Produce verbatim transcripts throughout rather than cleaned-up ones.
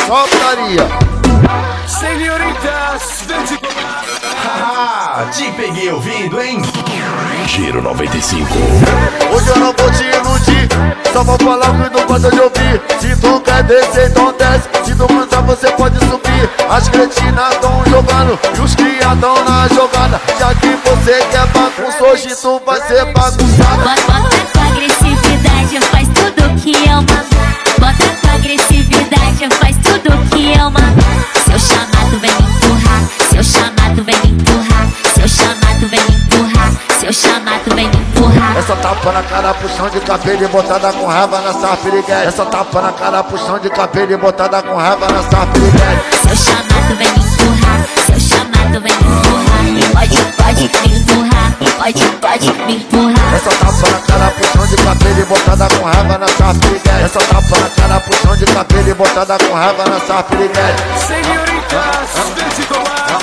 Soltaria. Senhoritas, Ah, te peguei ouvindo, hein? Giro noventa e cinco. Hoje eu não vou te iludir, só vou falar o que não gosta de ouvir. Se tu quer descer, então desce. Se tu cansar, você pode subir. As cretinas tão jogando e os criados tão na jogada. Já que você quer bagunça, hoje tu vai ser bagunçado. Bota com agressividade, faz tudo que eu mando. Bota com agressividade, faz tudo que eu mando. Seu chamado vem me empurrar, seu chamado vem me empurrar, seu chamado vem me empurrar, seu chamado vem me empurrar. Essa tapa na cara, puxão de cabelo e botada com raiva nessa piriguete. Essa tapa na cara, puxão de cabelo e botada com raiva nessa piriguete. Seu chamado vem me empurrar, seu chamado vem me empurrar. Pode, pode me empurrar, pode, pode me empurrar. Essa tapa na cara, puxão de cabelo e botada com raiva nessa piriguete. Essa tapa na cara, puxão de cabelo e botada com raiva nessa piriguete. senhoritas, vem colar.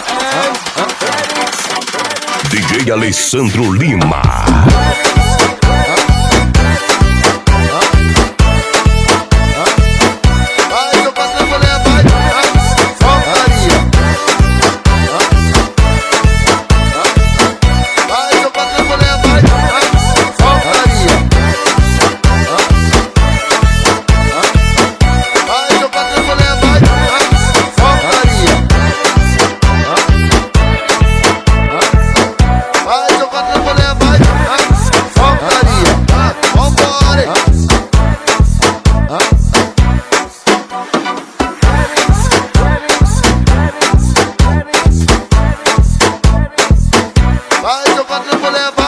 D J Alessandro Lima. Vai jogando mulher, vai.